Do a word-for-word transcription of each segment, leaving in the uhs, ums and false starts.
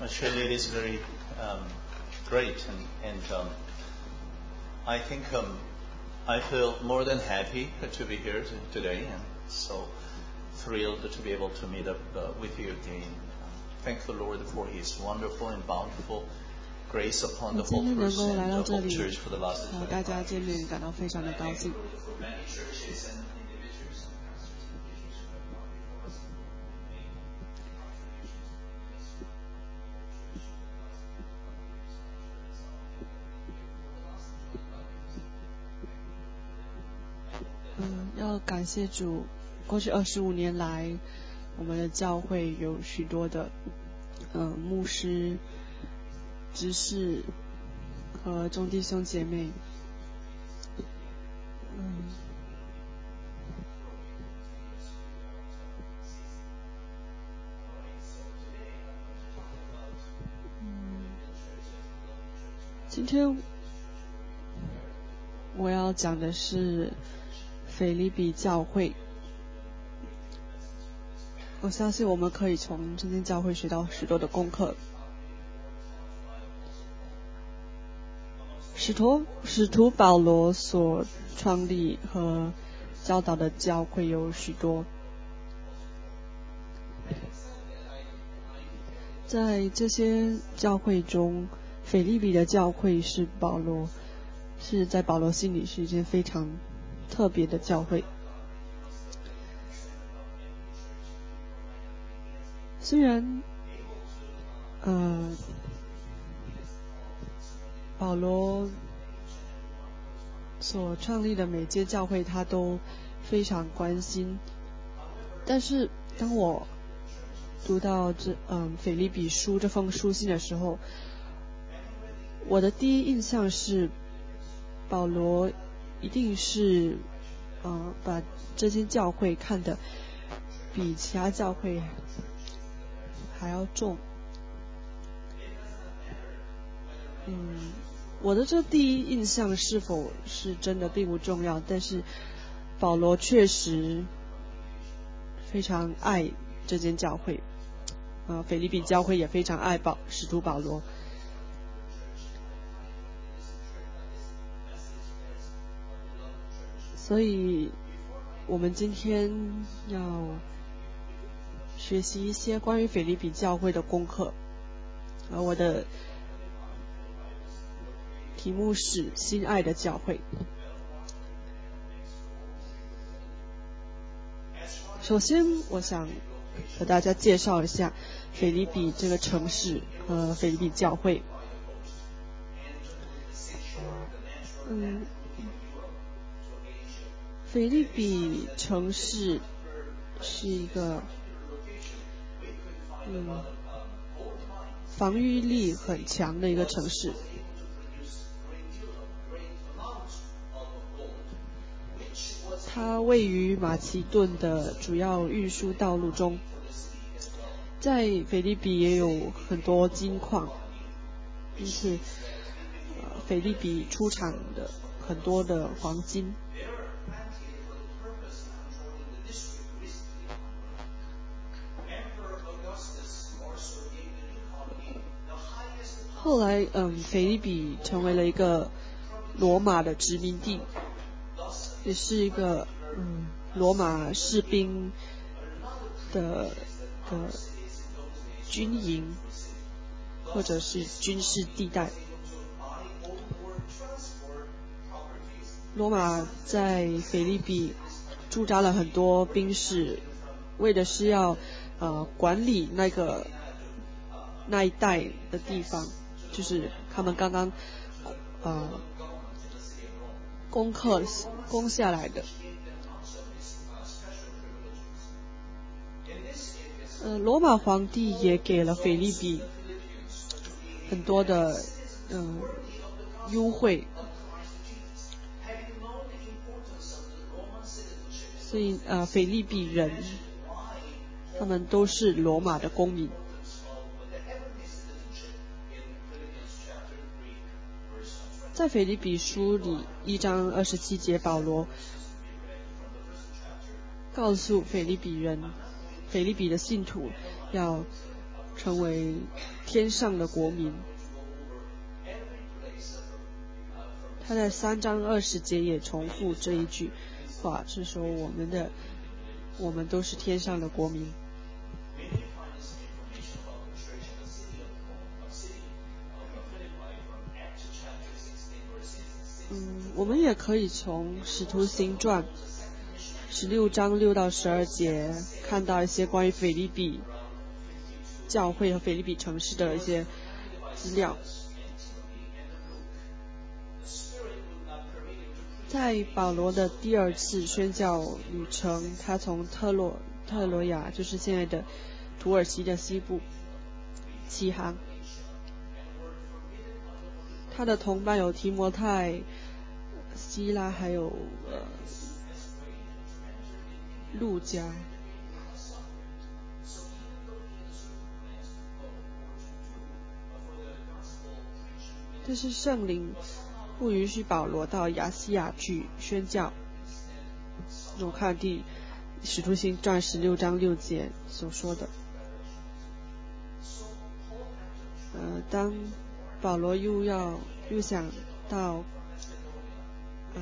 Surely it is very um, great, and, and um, I think um, I feel more than happy to be here today, and so thrilled to be able to meet up uh, with you again. Thank the Lord for His wonderful and bountiful grace upon the 我今 whole 天能 person 够来 and 到 the 这 whole 里 church for the last 和大家见面，感到非常的高兴。 many churches and individuals and pastors and teachers who have gone before us and made contributions to this church for the last twenty-five years. 嗯，要感谢主，过去二十五年来，我们的教会有许多的呃牧师、执事和众弟兄姐妹，嗯，嗯，今天我要讲的是腓立比教会。我相信我们可以从这间教会学到许多的功课。使徒使徒保罗所创立和教导的教会有许多，在这些教会中，腓立比的教会是保罗是在保罗心里是一间非常特别的教会。虽然呃保罗所创立的每间教会他都非常关心，但是当我读到这嗯腓立比书这封书信的时候，我的第一印象是保罗一定是呃把这间教会看得比其他教会还要重。嗯，我的这第一印象是否是真的并不重要，但是保罗确实非常爱这间教会，呃，腓立比教会也非常爱保使徒保罗。所以我们今天要学习一些关于腓立比教会的功课，而我的题目是心爱的教会。首先我想和大家介绍一下腓立比这个城市和腓立比教会。嗯，腓立比城市是一个嗯防御力很强的一个城市。它位于马其顿的主要运输道路中，在腓立比也有很多金矿，因此呃腓立比出产的很多的黄金。后来嗯腓立比成为了一个罗马的殖民地，也是一个嗯罗马士兵的的军营或者是军事地带。罗马在腓立比驻扎了很多兵士，为的是要呃管理那个那一带的地方，就是他们刚刚呃攻克攻下来的。呃，罗马皇帝也给了腓立比很多的嗯、呃、优惠，所以呃腓立比人他们都是罗马的公民。在腓立比书里一章二十七节，保罗告诉腓立比人，腓立比的信徒要成为天上的国民。他在三章二十节也重复这一句话，是说我们的我们都是天上的国民。嗯，我们也可以从使徒行传十六章六到十二节看到一些关于腓立比教会和腓立比城市的一些资料。在保罗的第二次宣教旅程，他从特洛特罗亚，就是现在的土耳其的西部起航。他的同伴有提摩太、希拉，还有呃路加。但是圣灵不允许保罗到亚细亚去宣教。我看第使徒行传十六章六节所说的。呃，当保罗又要又想到呃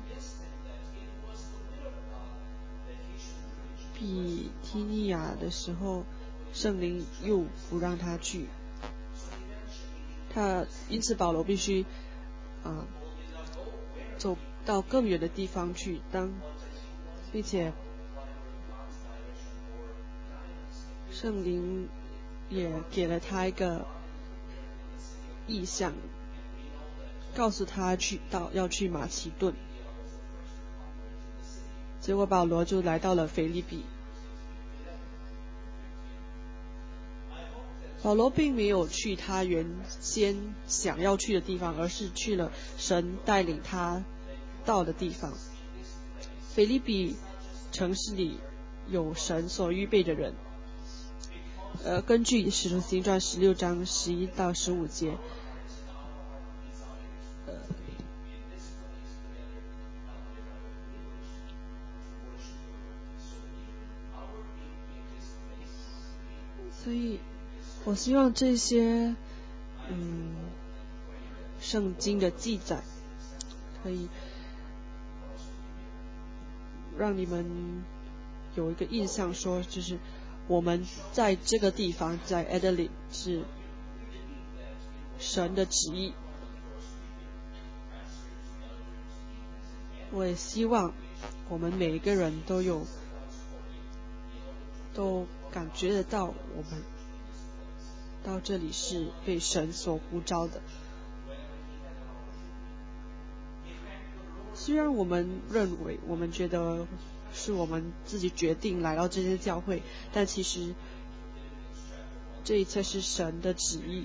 比提尼亚的时候，圣灵又不让他去。他因此保罗必须啊、呃、走到更远的地方去，当并且圣灵也给了他一个意向，告诉他去到要去马其顿。结果保罗就来到了腓立比。保罗并没有去他原先想要去的地方，而是去了神带领他到的地方。腓立比城市里有神所预备的人。呃，根据使徒行传十六章十一到十五节，呃，所以我希望这些嗯圣经的记载可以让你们有一个印象，说就是我们在这个地方，在 Adelaide 是神的旨意。我也希望我们每一个人都有都感觉得到我们到这里是被神所呼召的。虽然我们认为我们觉得是我们自己决定来到这间教会，但其实这一切是神的旨意。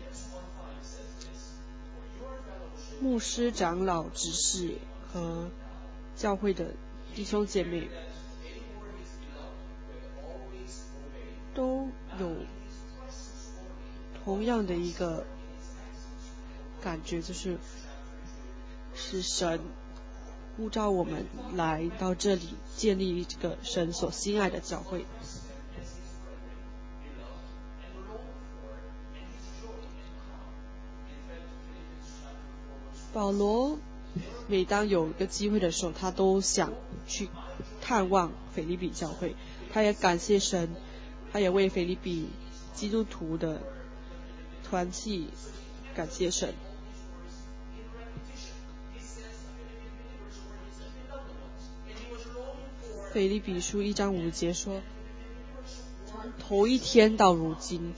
牧师、长老、执事和教会的弟兄姐妹都有同样的一个感觉，就是是神呼召我们来到这里建立一个神所心爱的教会。保罗每当有一个机会的时候，他都想去探望腓立比教会。他也感谢神，他也为腓立比基督徒的团契感谢神。腓立比书一章五节说，从头一天到如今，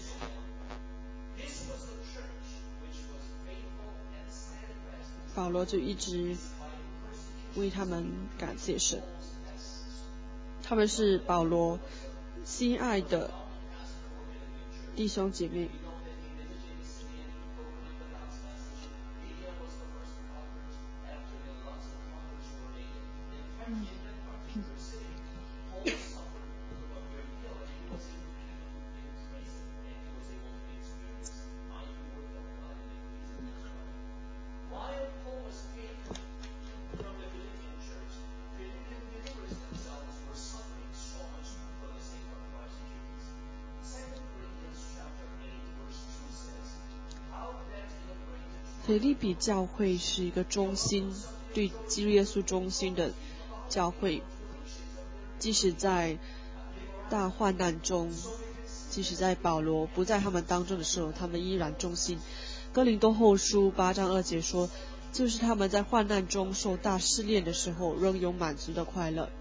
保罗就一直为他们感谢神。他们是保罗心爱的弟兄姐妹。嗯腓立比教会是一个忠心对基督耶稣忠心的教会，即使在大患难中，即使在保罗不在他们当中的时候，他们依然忠心。哥林多后书八章二节说，就是他们在患难中受大试炼的时候，仍有满足的快乐。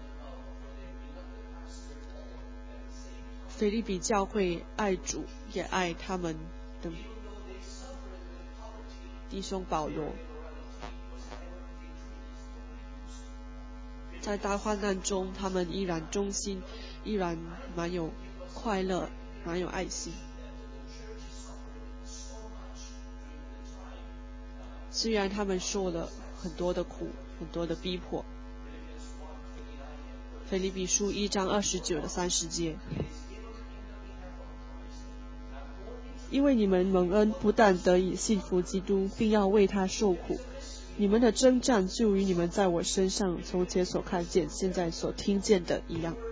腓立比教会爱主，也爱他们的弟兄保罗。在大患难中，他们依然忠心，依然蛮有快乐，蛮有爱心。虽然他们受了很多的苦，很多的逼迫。腓立比书一章二十九到三十节，因为你们蒙恩，不但得以信服基督，并要为他受苦，你们的征战就与你们在我身上从前所看见、现在所听见的一样。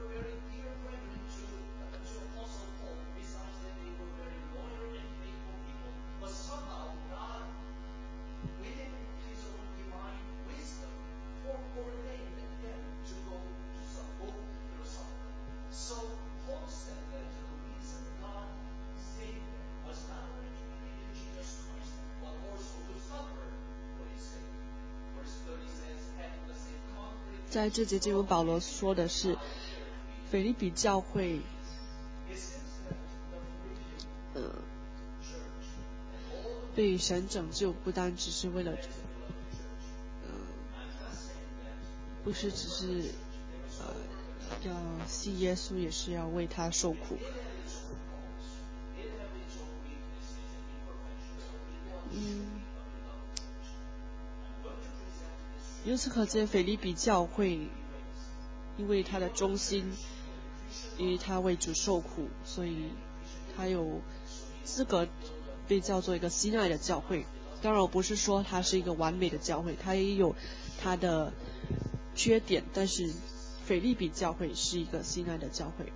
在这节经文，保罗说的是腓立比教会呃被神拯救，不单只是为了呃不是只是呃要信耶稣，也是要为他受苦。嗯由此可见，腓立比教会因为他的忠心，因为他为主受苦，所以他有资格被叫做一个信爱的教会。当然我不是说他是一个完美的教会，他也有他的缺点，但是腓立比教会是一个信爱的教会。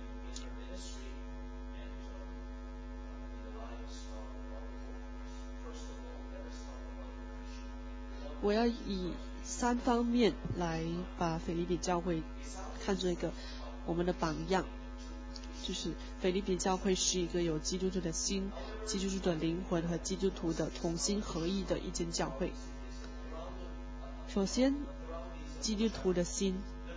我要以三方面来把腓立比教会看作一个我们的榜样，就是腓立比教会是一个有基督徒的心、基督徒的灵魂和基督徒的同心合意的一间教会。首先，基督徒的心，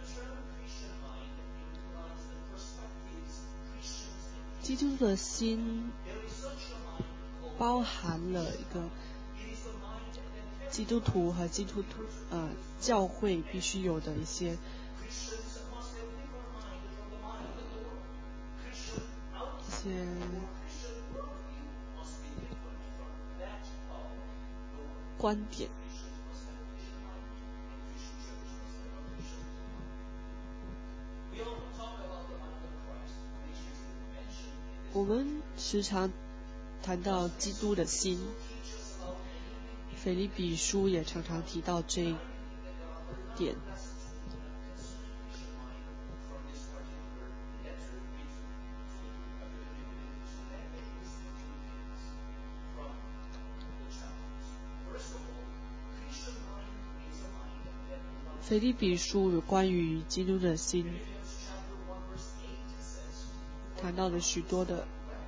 基督徒的心包含了一个基督徒和基督徒呃教会必须有的一些一些观点。我们时常谈到基督的心，腓立比书也常常提到这一点。腓立比书有关于基督的心谈到了许多的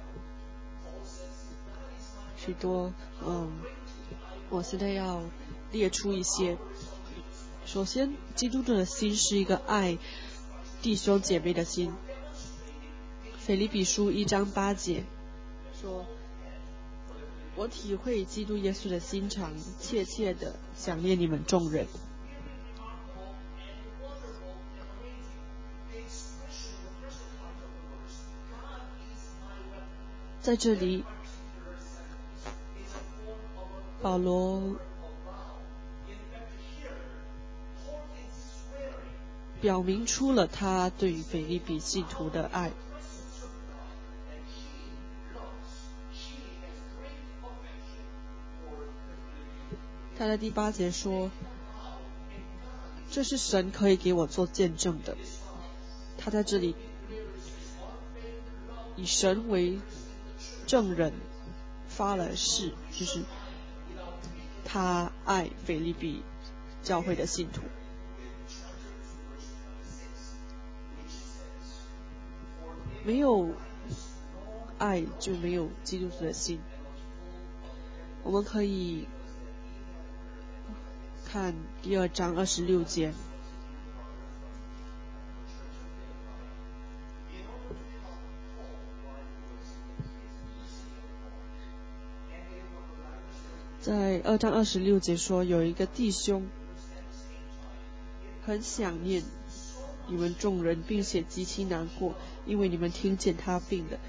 许多嗯，我现在要列出一些。首先，基督的心是一个爱弟兄姐妹的心。腓立比书一章八节说，我体会基督耶稣的心肠，切切的想念你们众人。在这里，保罗表明出了他对腓立比信徒的爱。他在第八节说，这是神可以给我做见证的。他在这里以神为证人发了誓，就是他爱腓立比教会的信徒。没有爱就没有基督徒的心。我们可以看第二章二十六节。在二章二十六节说，有一个弟兄很想念你们众人，并且极其难过，因为你们听见他病了。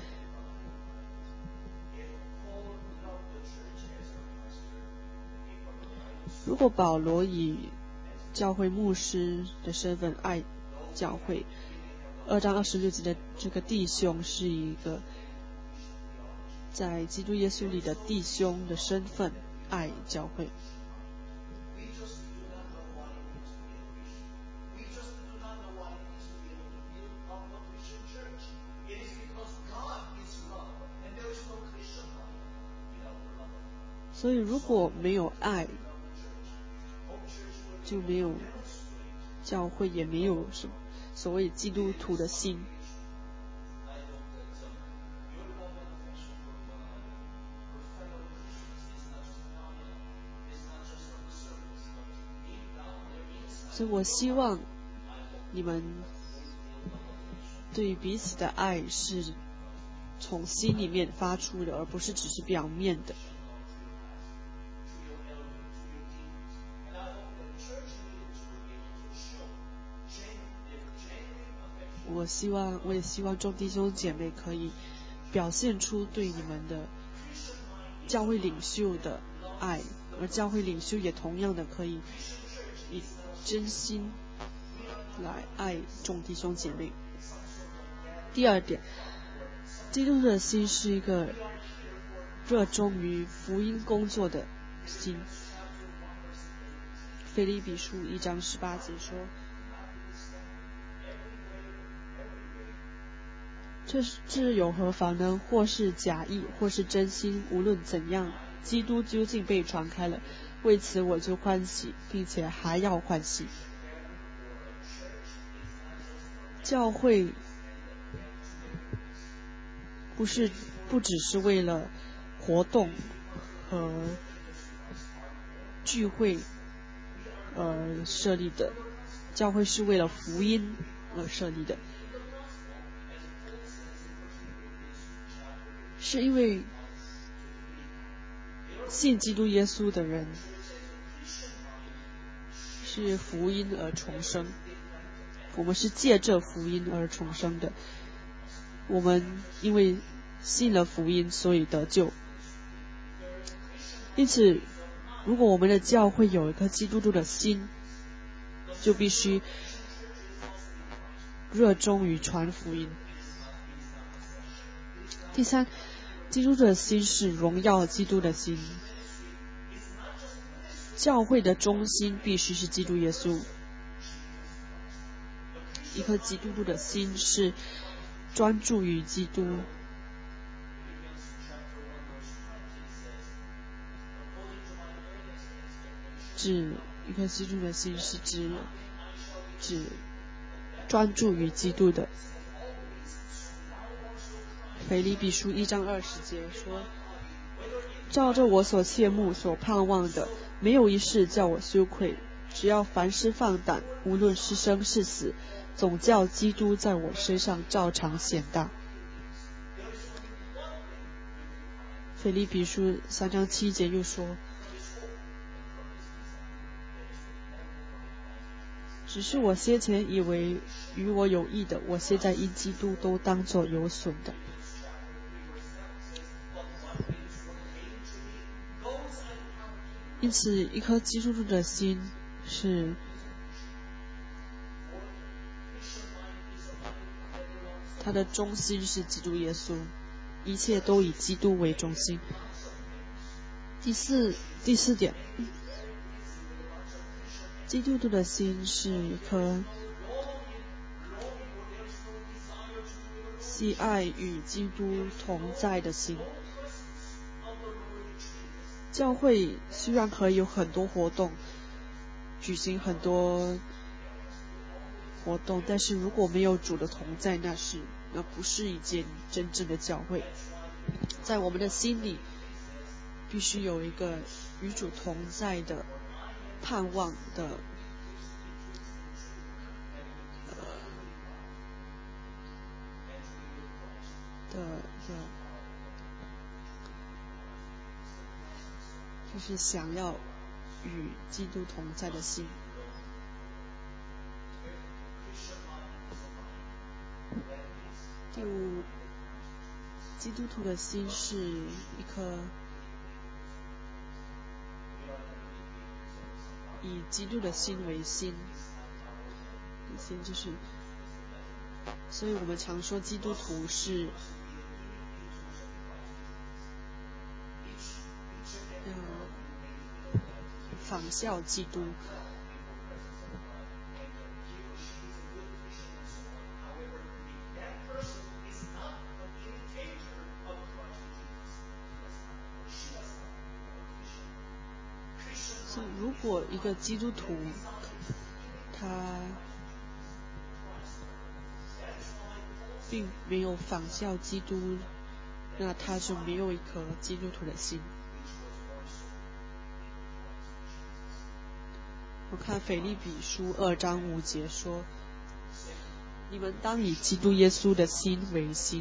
如果保罗以教会牧师的身份爱教会，二章二十六节的这个弟兄是一个在基督耶稣里的弟兄的身份爱教会。所以如果没有爱，就没有教会，也没有什么所谓基督徒的心。所以我希望你们对彼此的爱是从心里面发出的，而不是只是表面的。我希望，我也希望众弟兄姐妹可以表现出对你们的教会领袖的爱，而教会领袖也同样的可以以真心来爱众弟兄姐妹。第二点，基督的心是一个热衷于福音工作的心。腓立比书一章十八节说，这这有何妨呢？或是假意，或是真心，无论怎样，基督究竟被传开了，为此我就欢喜，并且还要欢喜。教会不是不只是为了活动和聚会而设立的，教会是为了福音而设立的。是因为信基督耶稣的人是福音而重生，我们是借着福音而重生的。我们因为信了福音，所以得救。因此，如果我们的教会有一颗基督徒的心，就必须热衷于传福音。第三，基督的心是荣耀基督的心。教会的中心必须是基督耶稣。一颗基督徒的心是专注于基督。指一颗基督的心是指指专注于基督的。腓立比书一章二十节说，照着我所切慕所盼望的，没有一事叫我羞愧，只要凡事放胆，无论是生是死，总叫基督在我身上照常显大。腓立比书三章七节又说，只是我先前以为与我有益的，我现在因基督都当作有损的。因此，一颗基督徒的心是他的中心是基督耶稣，一切都以基督为中心。第四第四点，基督徒的心是一颗喜爱与基督同在的心。 教会虽然可以有很多活动，举行很多活动，但是如果没有主的同在，那是那不是一间真正的教会。在我们的心里必须有一个与主同在的盼望的呃的的就是想要与基督同在的心。第五，基督徒的心是一颗以基督的心为心，心就是，所以我们常说基督徒是要仿效基督。如果一个基督徒他并没有仿效基督，那他就没有一颗基督徒的心。我看腓立比书二章五节说，你们当以基督耶稣的心为心。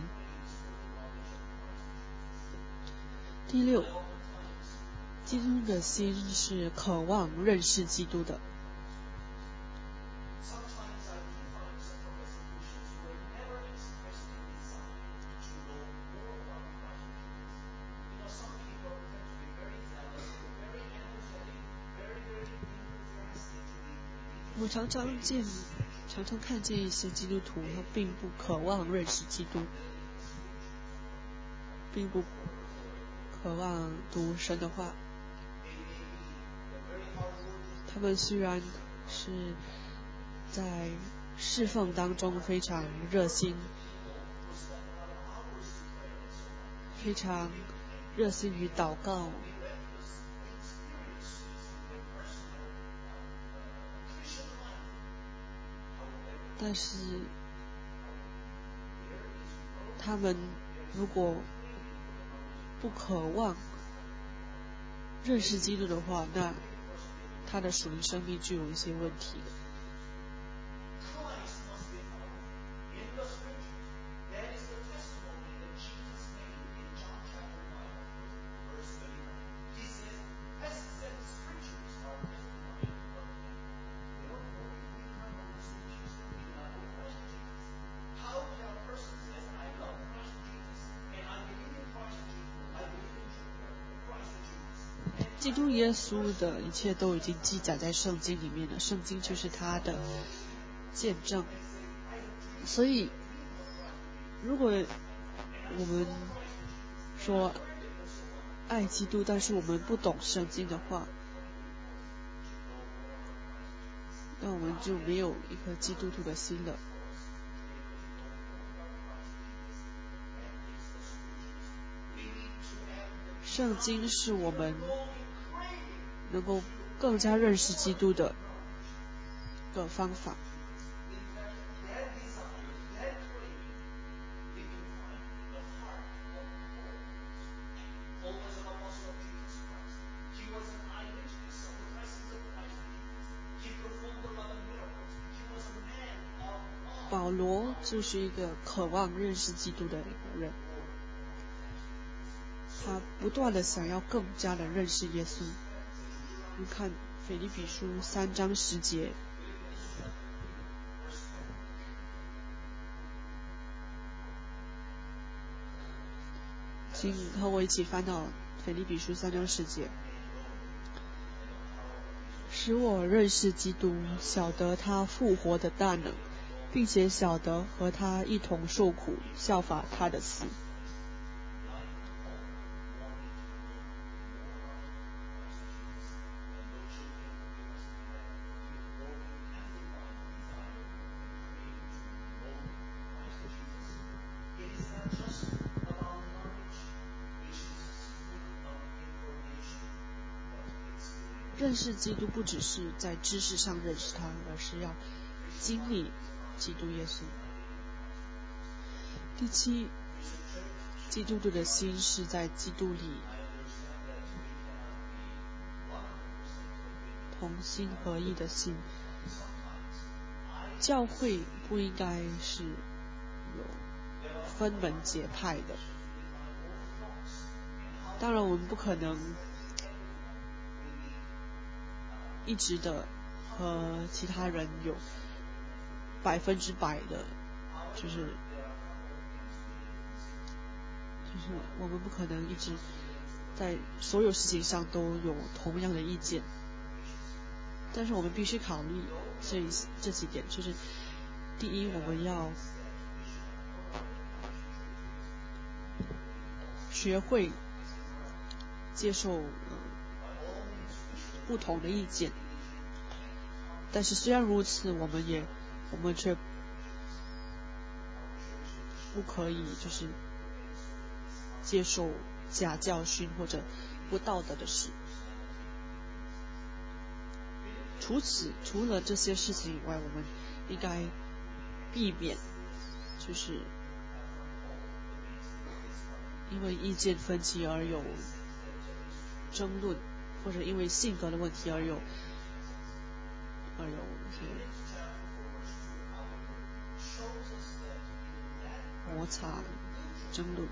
第六，基督的心是渴望认识基督的。我常常见，常常看见一些基督徒，他并不渴望认识基督，并不渴望读神的话。他们虽然是在侍奉当中非常热心，非常热心于祷告，但是他们如果不渴望认识基督的话，那他的属灵生命就有一些问题。基督耶稣的一切都已经记载在圣经里面了，圣经就是他的见证。所以如果我们说爱基督，但是我们不懂圣经的话，那我们就没有一颗基督徒的心了。圣经是我们能够更加认识基督的一个方法。保罗就是一个渴望认识基督的一个人，他不断的想要更加的认识耶稣。你看腓立比书三章十节，请和我一起翻到腓立比书三章十节。使我认识基督，晓得他复活的大能，并且晓得和他一同受苦，效法他的死。 认识基督不只是在知识上认识他，而是要经历基督耶稣。第七，基督徒的心是在基督里同心合一的心。教会不应该是有分门结派的，当然我们不可能一直的和其他人有百分之百的，就是就是我们不可能一直在所有事情上都有同样的意见，但是我们必须考虑这这几点，就是第一，我们要学会接受、呃、不同的意见，但是虽然如此，我们也我们却不可以就是接受假教训或者不道德的事。除此除了这些事情以外，我们应该避免就是因为意见分歧而有争论，或者因为性格的问题而有而有摩擦争论。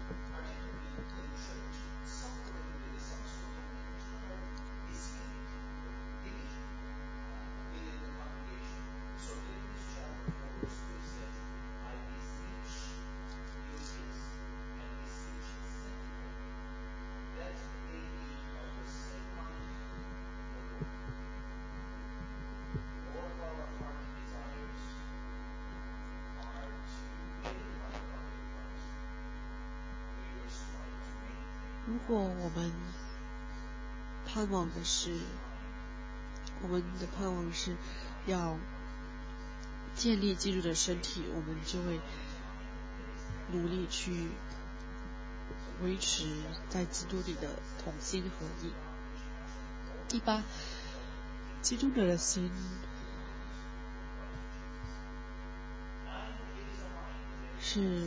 如果我们盼望的是，我们的盼望是要建立基督的身体，我们就会努力去维持在基督里的同心合一。第八，基督者的心是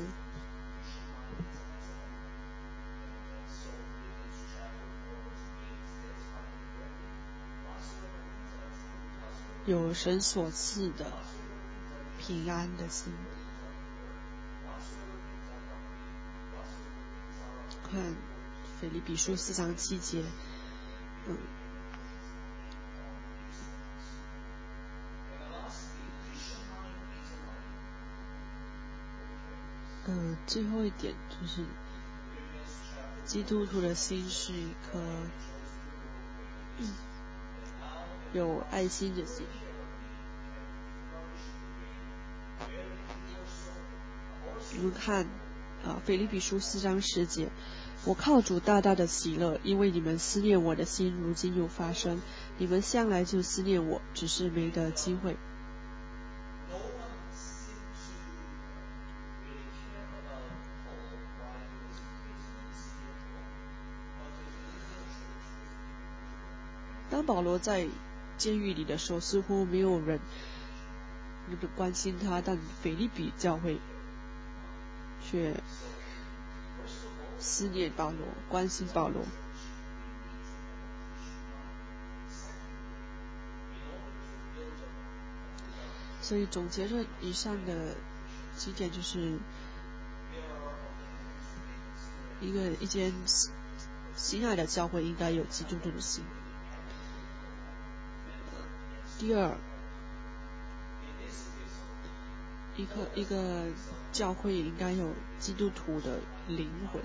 有神所赐的平安的心。看腓立比书四章七节，嗯，呃，最后一点就是基督徒的心是一颗、嗯、有爱心的心。我们看啊，腓立比书四章十节，我靠主大大的喜乐，因为你们思念我的心如今又发生，你们向来就思念我，只是没得机会。当保罗在监狱里的时候，似乎没有人关心他，但腓立比教会却思念保罗，关心保罗。所以总结着以上的几点，就是一个一间心爱的教会应该有基督徒的心。第二，一个一个教会应该有基督徒的灵魂。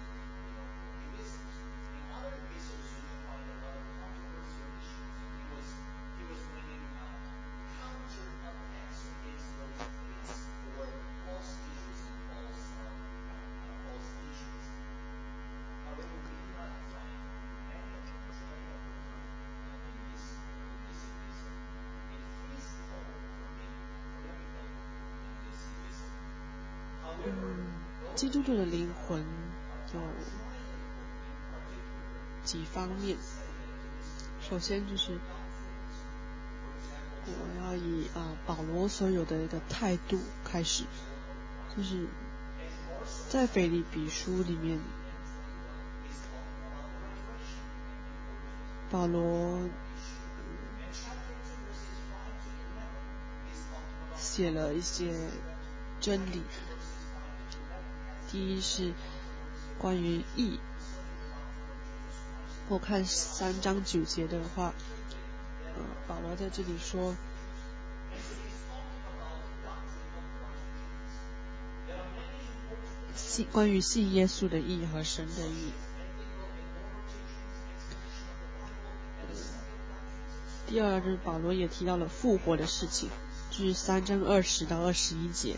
嗯，基督徒的灵魂有几方面。首首先就是我要以啊、呃、保罗所有的一个态度开始，就是在腓立比书里面，保罗写了一些真理。第一是关于义，我看三章九节的话，呃，保罗在这里说，信关于信耶稣的义和神的义。第二是保罗也提到了复活的事情，就是三章二十到二十一节。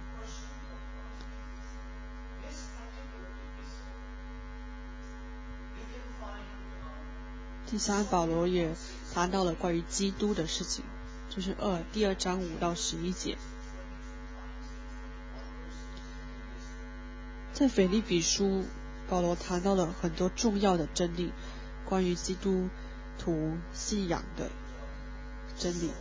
第三，保罗也谈到了关于基督的事情，就是二第二章五到十一节。在腓立比书，保罗谈到了很多重要的真理，关于基督徒信仰的真理。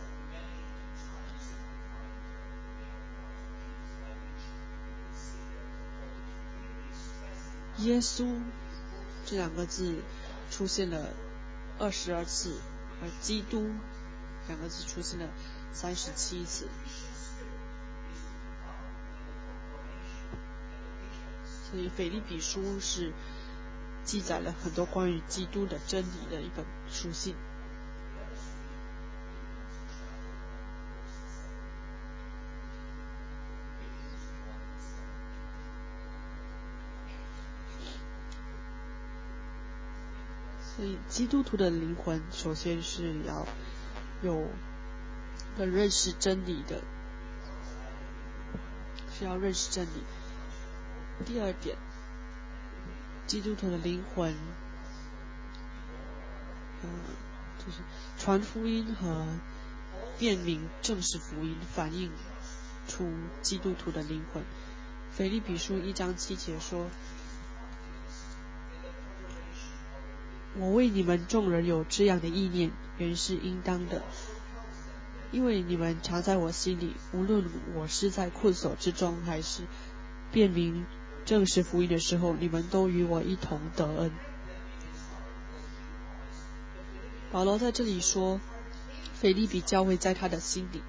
耶稣这两个字出现了二十二次，而基督两个字出现了三十七次。所以腓立比书是记载了很多关于基督的真理的一本书信。所以基督徒的灵魂首先是要有个认识真理的，是要认识真理。第二点，基督徒的灵魂嗯，就是传福音和辨明正式福音，反映出基督徒的灵魂。腓立比书一章七节说，我为你们众人有这样的意念，原是应当的，因为你们常在我心里，无论我是在困锁之中，还是辨明正式福音的时候，你们都与我一同得恩。保罗在这里说，腓立比教会在他的心里。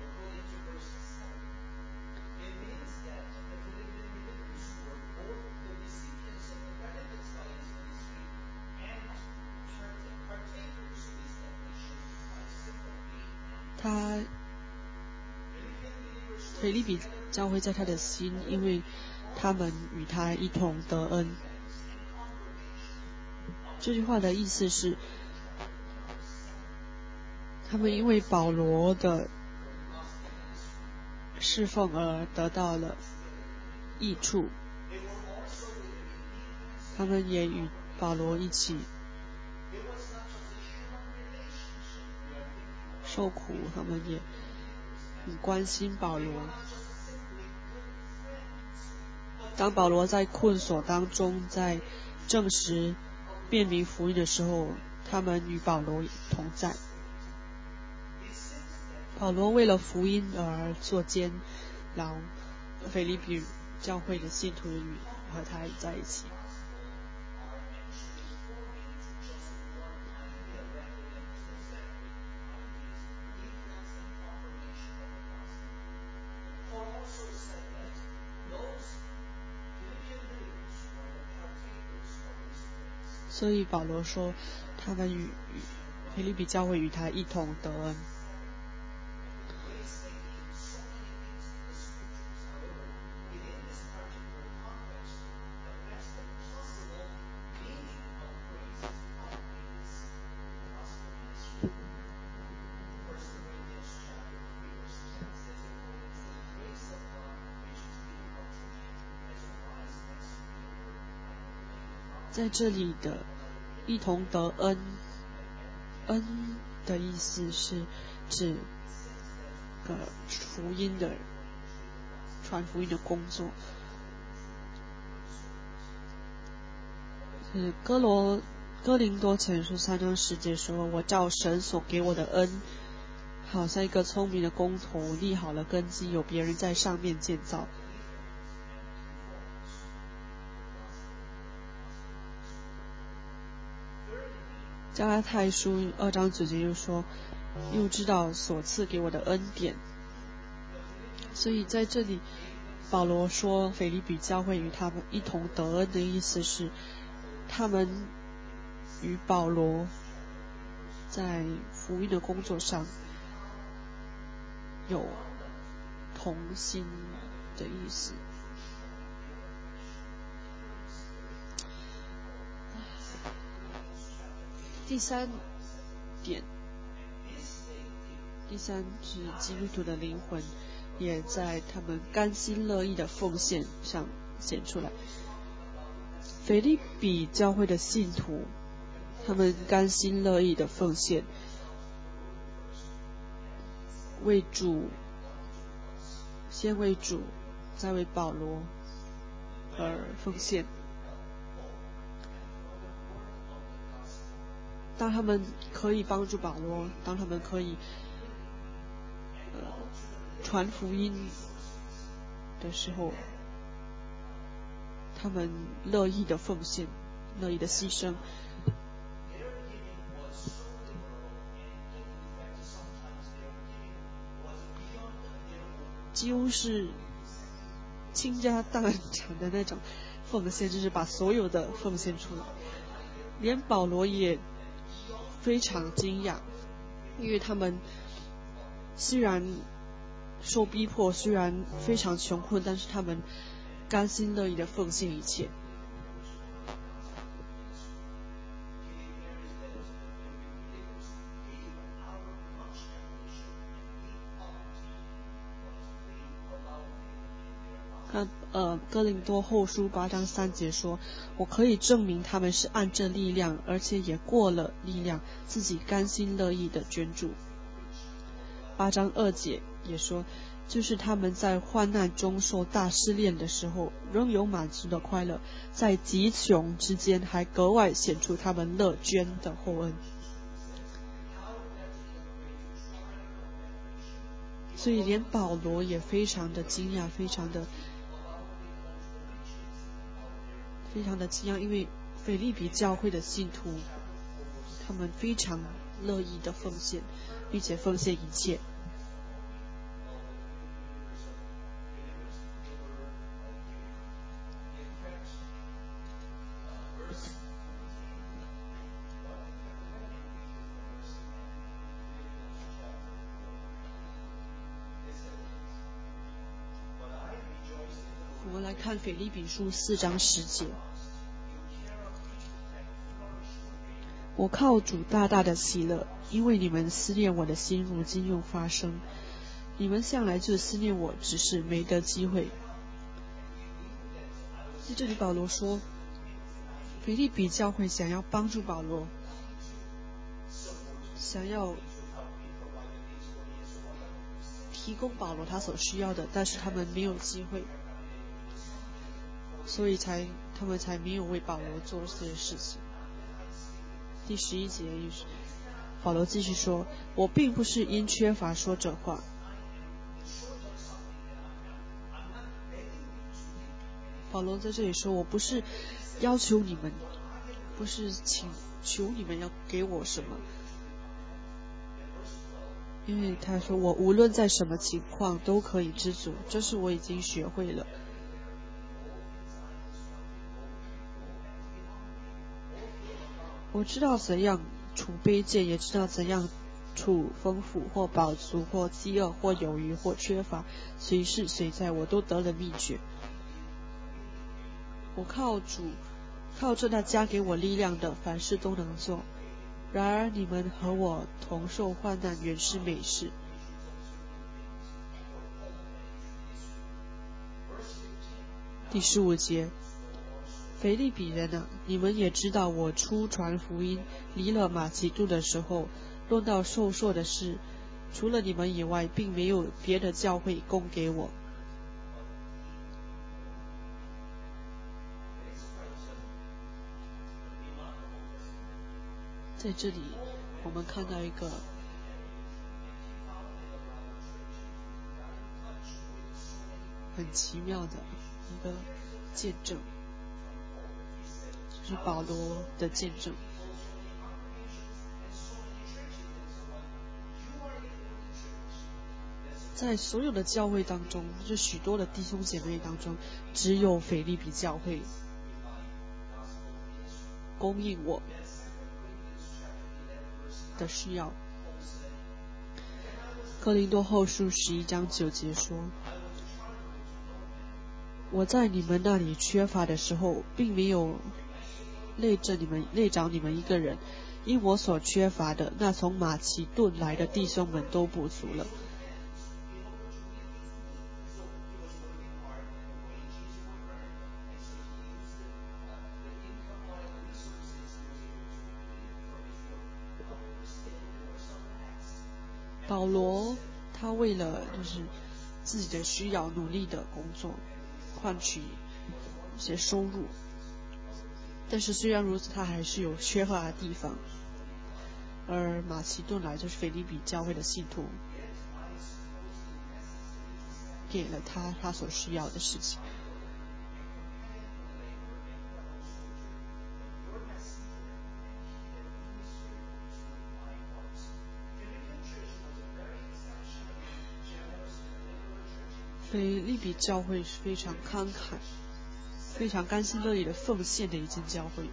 他腓立比教会在他的心，因为他们与他一同得恩。这句话的意思是，他们因为保罗的侍奉而得到了益处，他们也与保罗一起受苦，他们也很关心保罗。当保罗在困锁当中，在证实辨明福音的时候，他们与保罗同在。保罗为了福音而做监牢，腓立比教会的信徒与和他在一起。所以保罗说，他们与腓立比教会与他一同得恩。在这里的一同得恩，恩的意思是指呃福音的传福音的工作。是哥罗哥林多前书三章十节说，我照神所给我的恩，好像一个聪明的工头立好了根基，有别人在上面建造。加拉太书二章九节又说，又知道所赐给我的恩典。所以在这里保罗说腓立比教会与他们一同得恩的意思是，他们与保罗在福音的工作上有同心的意思。第三点，第三是基督徒的灵魂也在他们甘心乐意的奉献上显出来。腓立比教会的信徒，他们甘心乐意的奉献，为主，先为主，再为保罗而奉献。当他们可以帮助保罗，当他们可以呃传福音的时候，他们乐意的奉献，乐意的牺牲。几乎是倾家荡产的那种奉献，就是把所有的奉献出来。连保罗也非常惊讶，因为他们虽然受逼迫，虽然非常穷困，但是他们甘心乐意的奉献一切。看呃，哥林多后书八章三节说，我可以证明他们是按着力量，而且也过了力量，自己甘心乐意的捐助。八章二节也说，就是他们在患难中受大试炼的时候，仍有满足的快乐，在极穷之间还格外显出他们乐捐的厚恩。所以连保罗也非常的惊讶，非常的非常的惊讶，因为腓立比教会的信徒，他们非常乐意的奉献，并且奉献一切。我们来看腓立比书四章十节，我靠主大大的喜乐，因为你们思念我的心如今又发生。你们向来就思念我，只是没得机会。在这里保罗说，腓立比教会想要帮助保罗，想要提供保罗他所需要的，但是他们没有机会，所以才他们才没有为保罗做这些事情。第十一节，保罗继续说，我并不是因缺乏说这话。保罗在这里说，我不是要求你们，不是请求你们要给我什么，因为他说我无论在什么情况都可以知足，这是我已经学会了。我知道怎样处卑贱，也知道怎样处丰富或饱足，或饥饿或有余或缺乏，随是随在，我都得了秘诀。我靠主，靠着那加给我力量的，凡事都能做。然而你们和我同受患难，原是美事。第十五节，腓立比人啊，你们也知道，我初传福音离了马其顿的时候，论到授受的事，除了你们以外，并没有别的教会供给我。 在这里我们看到一个很奇妙的一个见证，就是保罗的见证。在所有的教会当中，就许多的弟兄姐妹当中，只有腓立比教会供应我的需要。哥林多后书十一章九节说，我在你们那里缺乏的时候，并没有累着你们累着你们一个人，因我所缺乏的，那从马其顿来的弟兄们都补足了。保罗他为了就是自己的需要努力的工作，换取一些收入，但是虽然如此，他还是有缺乏的地方。而马其顿来就是腓立比教会的信徒，给了他他所需要的事情。腓立比教会是非常慷慨、非常甘心乐意的奉献的一间教会。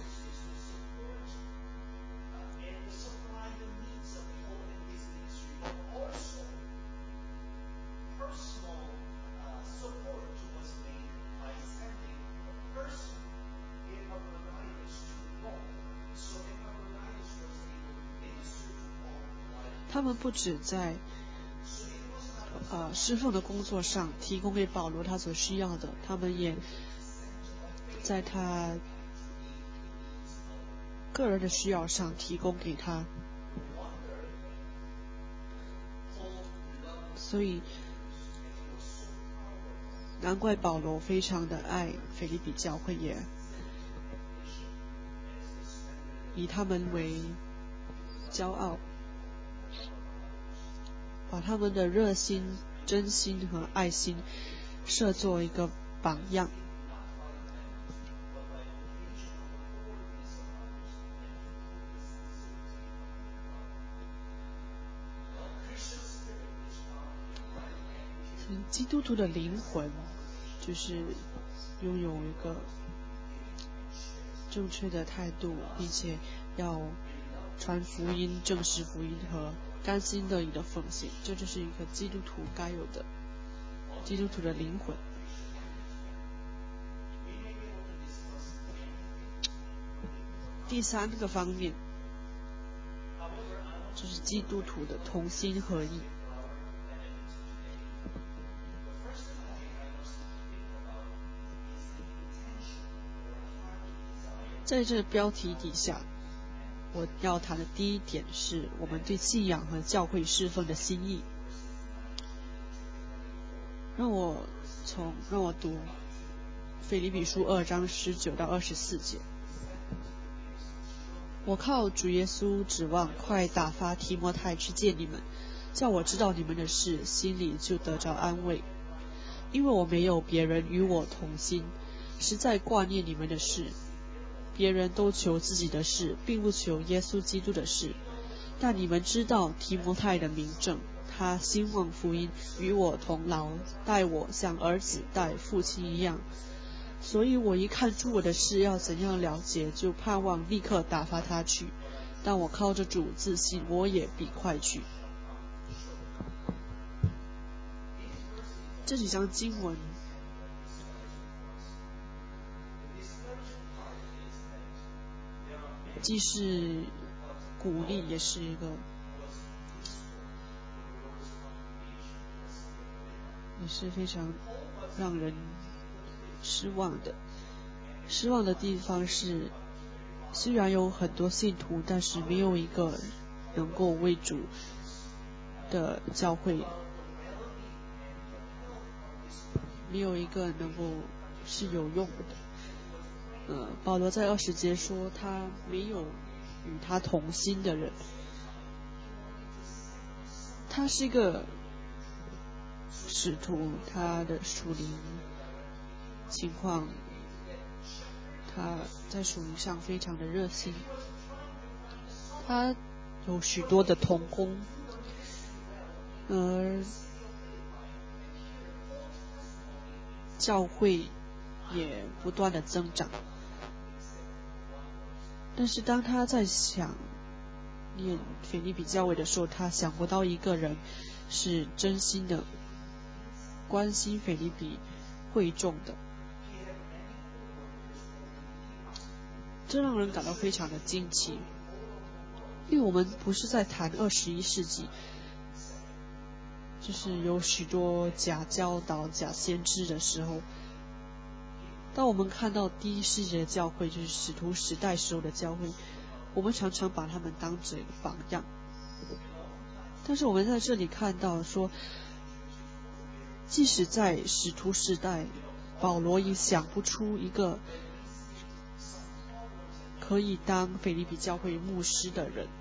他们不止在呃侍奉的工作上提供给保罗他所需要的，他们也在他个人的需要上提供给他。所以难怪保罗非常的爱腓立比教会，也以他们为骄傲，把他们的热心、真心和爱心设作一个榜样。基督徒的灵魂就是拥有一个正确的态度，并且要传福音、正式福音和甘心乐意的奉献，这就是一个基督徒该有的基督徒的灵魂。第三个方面就是基督徒的同心合意。在这标题底下，我要谈的第一点是我们对信仰和教会侍奉的心意。让我从让我读腓立比书二章十九到二十四节。我靠主耶稣指望快打发提摩太去见你们，叫我知道你们的事，心里就得着安慰。因为我没有别人与我同心，实在挂念你们的事。别人都求自己的事，并不求耶稣基督的事。但你们知道提摩太的名证，他兴旺福音，与我同劳，待我像儿子待父亲一样。所以我一看出我的事要怎样了结，就盼望立刻打发他去。但我靠着主自信，我也必快去。这几章经文既是鼓励，也是一个也是非常让人失望的。失望的地方是，虽然有很多信徒，但是没有一个能够为主的教会，没有一个能够是有用的。呃，保罗在二十节说他没有与他同心的人。他是一个使徒，他的属灵情况，他在属灵上非常的热心，他有许多的同工，而教会也不断的增长。但是当他在想念腓立比教会的时候，他想不到一个人是真心的关心腓立比会众的，这让人感到非常的惊奇。因为我们不是在谈二十一世纪，就是有许多假教导、假先知的时候，当我们看到第一世纪的教会，就是使徒时代时候的教会，我们常常把他们当成一个榜样。但是我们在这里看到说，即使在使徒时代，保罗也想不出一个可以当腓立比教会牧师的人。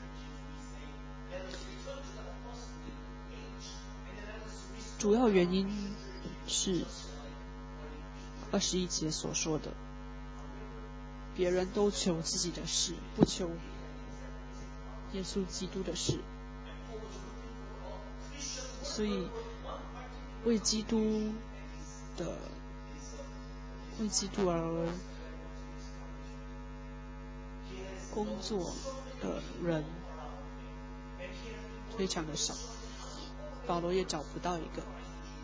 主要原因是二十一节所说的，别人都求自己的事，不求耶稣基督的事。所以为基督的为基督而工作的人非常的少，保罗也找不到一个。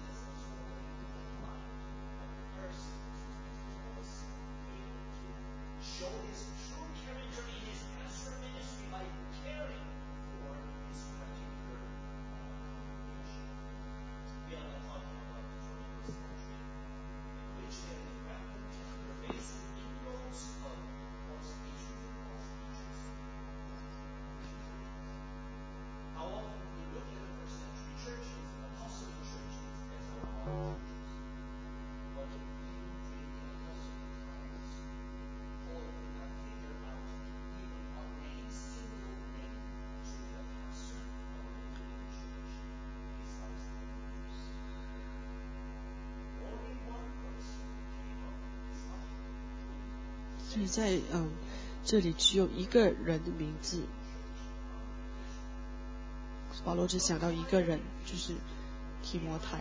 所以在嗯这里只有一个人的名字，保罗只想到一个人，就是提摩太。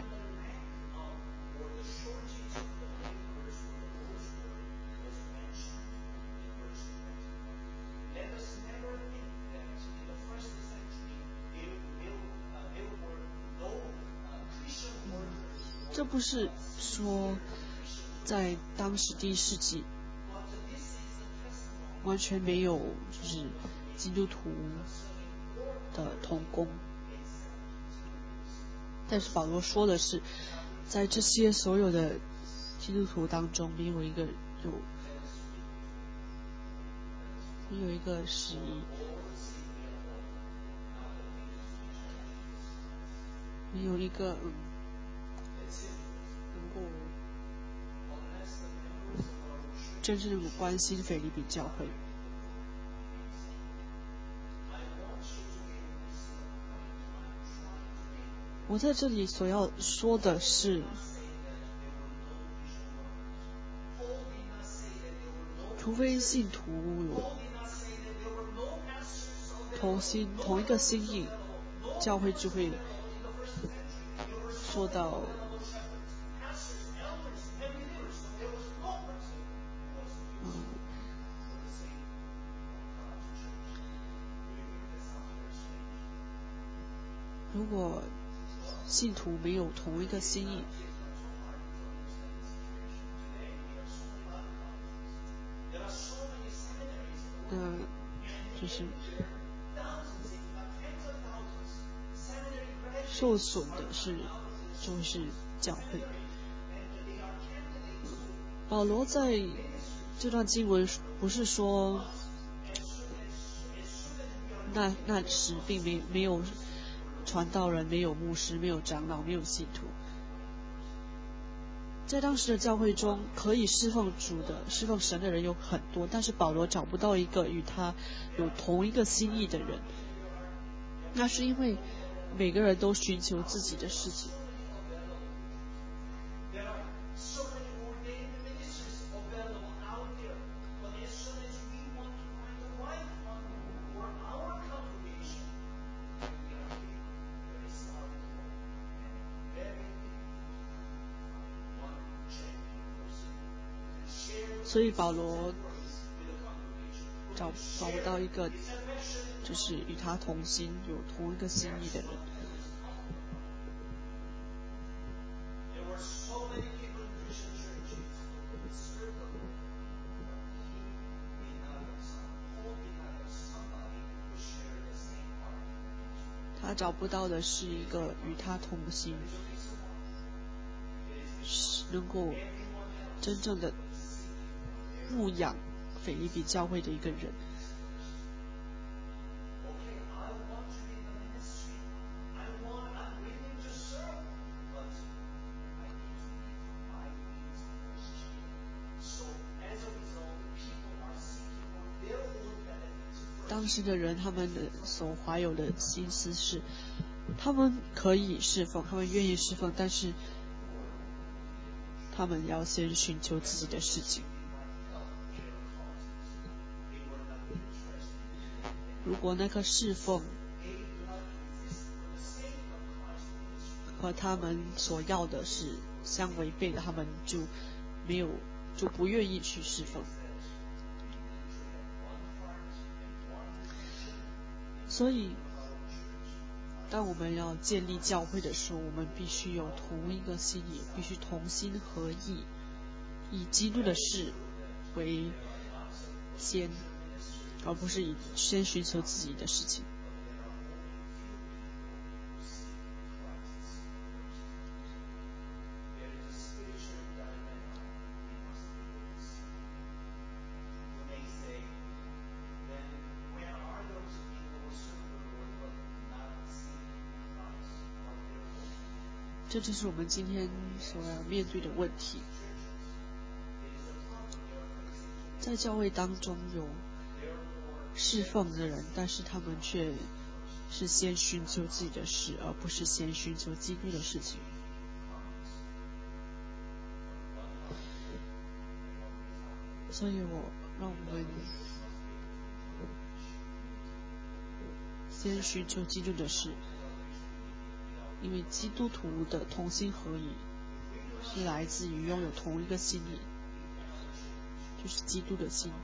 这不是说在当时第一世纪完全没有就是基督徒的同工，但是保罗说的是，在这些所有的基督徒当中，没有一个有没有一个是没有一个嗯能够真正的关心腓立比教会。我在这里所要说的是，除非信徒有同心同一个心意，教会就会说到嗯如果信徒没有同一个心意，那就是受损的是就是教会。保罗在这段经文不是说那那时并没没有传道人，没有牧师，没有长老，没有信徒。 在当时的教会中，可以侍奉主的、侍奉神的人有很多，但是保罗找不到一个与他有同一个心意的人。那是因为每个人都寻求自己的事情。所以保罗找找不到一个就是与他同心、有同一个心意的人。他找不到的是一个与他同心，能够真正的牧养腓立比教会的一个人。当时的人，他们的所怀有的心思是，他们可以侍奉，他们愿意侍奉，但是他们要先寻求自己的事情。如果那个侍奉和他们所要的是相违背的，他们就没有就不愿意去侍奉。所以当我们要建立教会的时候，我们必须有同一个心意，必须同心合意，以基督的事为先，而不是以先寻求自己的事情。这就是我们今天所要面对的问题。在教会当中有侍奉的人，但是他们却是先寻求自己的事，而不是先寻求基督的事情。所以我让我们先寻求基督的事，因为基督徒的同心合意是来自于拥有同一个心意，就是基督的心。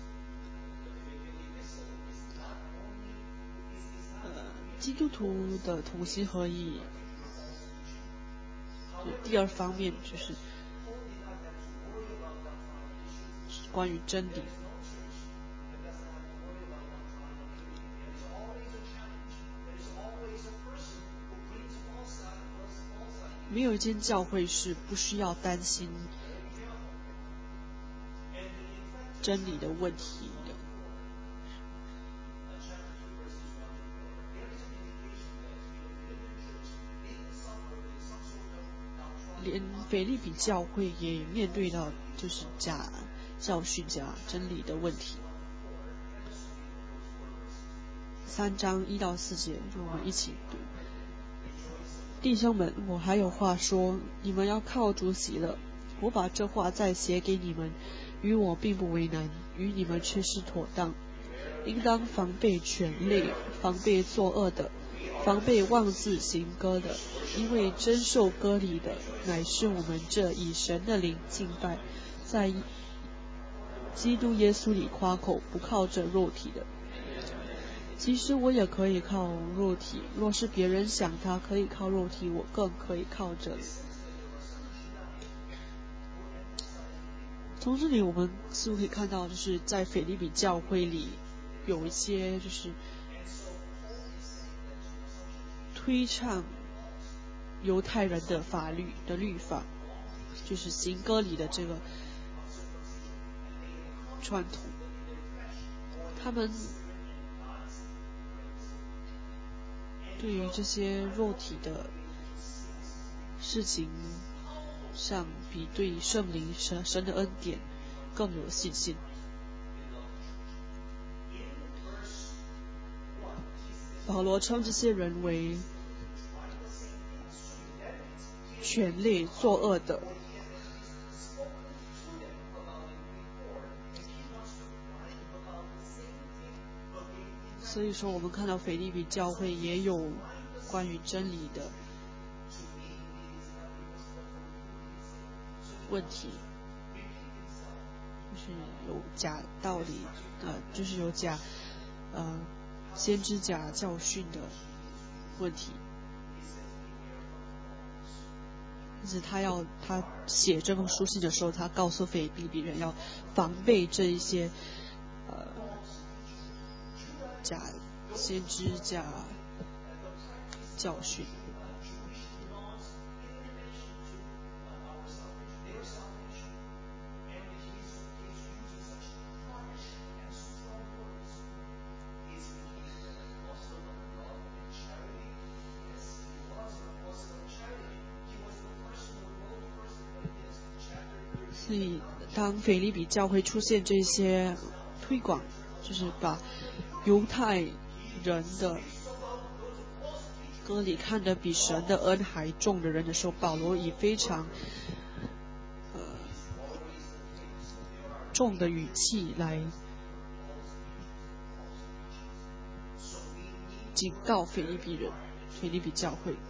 呃，基督徒的同心合意，第二方面就是关于真理。没有一间教会是不需要担心真理的问题的。连腓立比教会也面对到就是假教训、假真理的问题。三章一到四节，就我们一起读。弟兄们，我还有话说，你们要靠主喜乐。我把这话再写给你们，与我并不为难，与你们却是妥当。应当防备权类，防备作恶的，防备妄自行割的，因为真受割礼的，乃是我们这以神的灵敬拜，在基督耶稣里夸口，不靠着肉体的。其实我也可以靠肉体，若是别人想他可以靠肉体，我更可以靠着。从这里我们似乎可以看到，就是在腓立比教会里有一些就是推倡犹太人的法律的律法，就是行割礼的这个传统。他们对于这些肉体的事情上比对圣灵神神的恩典更有信心。保罗称这些人为权力作恶的，所以说我们看到腓立比教会也有关于真理的问题，就是有假道理，呃，就是有假呃先知假教训的问题。但是他要他写这封书信的时候，他告诉腓立比人要防备这一些呃假先知假教训。所以当腓立比教会出现这些推广，就是把犹太人的歌里看得比神的恩还重的人的时候，保罗以非常呃重的语气来警告腓立比人、腓立比教会，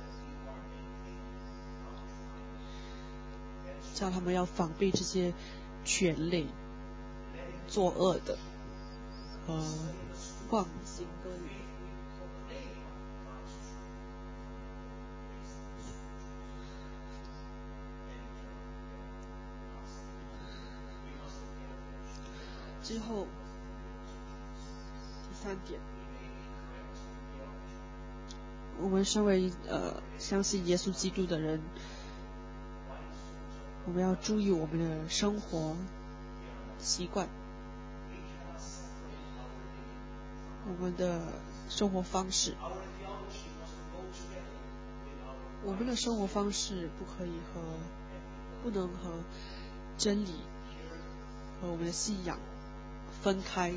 叫他们要防备这些权类作恶的呃妄行歌语。之后第三点，我们身为呃相信耶稣基督的人，我们要注意我们的生活习惯，我们的生活方式，我们的生活方式不可以和不能和真理和我们的信仰分开。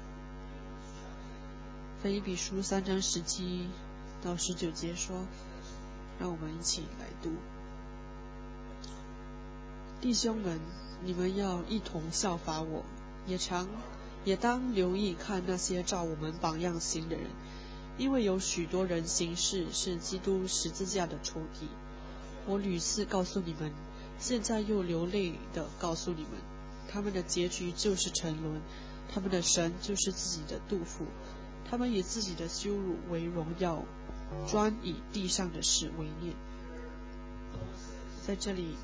腓立比书三章十七到十九节说，让我们一起来读。弟兄们，你们要一同效法我，也常也当留意看那些照我们榜样行的人，因为有许多人行事是基督十字架的仇敌。我屡次告诉你们，现在又流泪的告诉你们，他们的结局就是沉沦，他们的神就是自己的肚腹，他们以自己的羞辱为荣耀，专以地上的事为念。在这里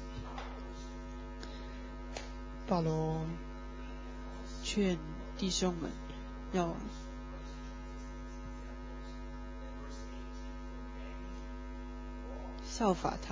保罗劝弟兄们要效法他。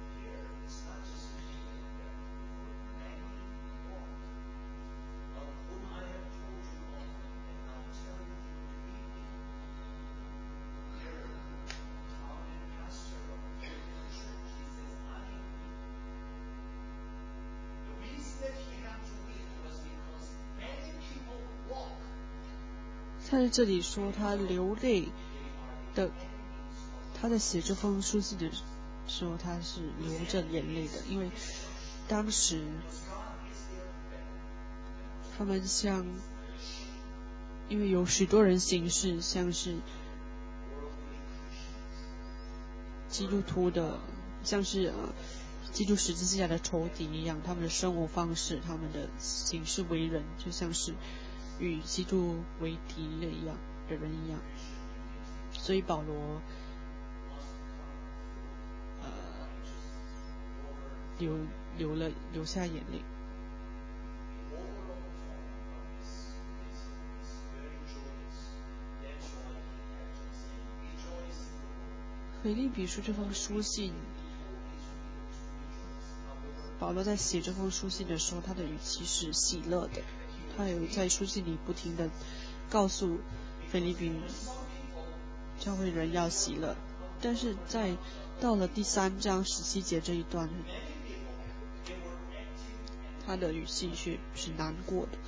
他在这里说他流泪的，他在写这封书信的时候他是流着眼泪的，因为当时他们像因为有许多人行事像是基督徒的，像是呃基督十字架的仇敌一样，他们的生活方式，他们的行事为人就像是与基督为敌的一样的人一样。所以保罗呃流流了流下眼泪。腓立比书这封书信，保罗在写这封书信的时候，他的语气是喜乐的，他有在书信里不停的告诉腓立比教会人要喜乐。但是在到了第三章十七节这一段， 他的语气却是难过的。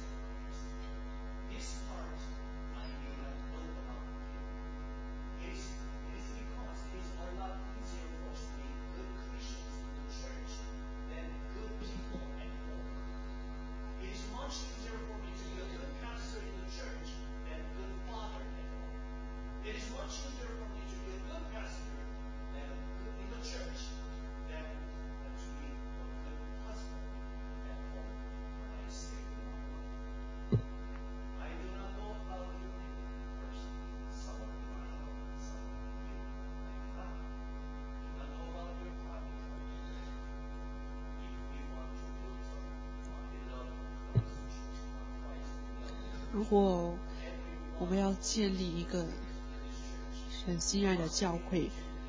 如果我们要建立一个神心爱的教会，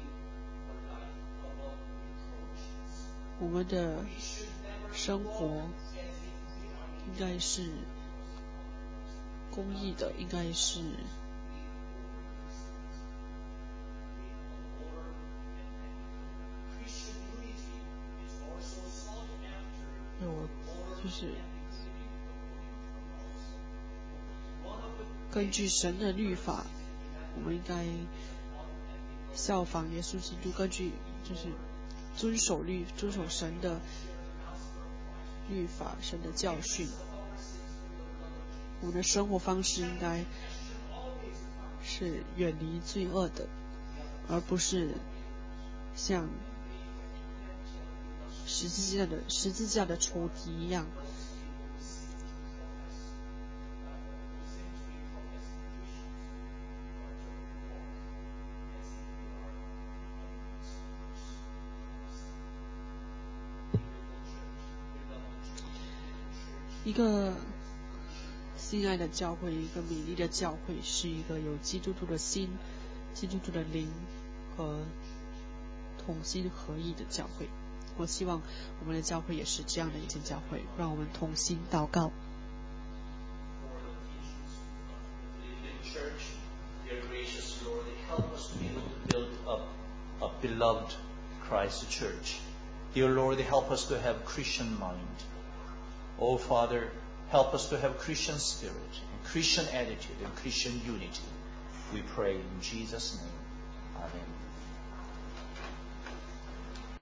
我们的生活应该是公义的，应该是有就是根据神的律法，我们应该效仿耶稣基督，根据就是遵守律遵守神的律法，神的教训。我们的生活方式应该是远离罪恶的，而不是像十字架的十字架的仇敌一样。一个心爱的教会，一个美丽的教会，是一个有基督徒的心、基督徒的灵和同心合意的教会。我希望我们的教会也是这样的一间教会，让我们同心祷告。 Dear gracious Lord, help us to be able to build up a beloved Christ Church. Dear Lord, help us to have Christian mind. Oh Father, help us to have Christian spirit, and Christian attitude, and Christian unity. We pray in Jesus' name. Amen.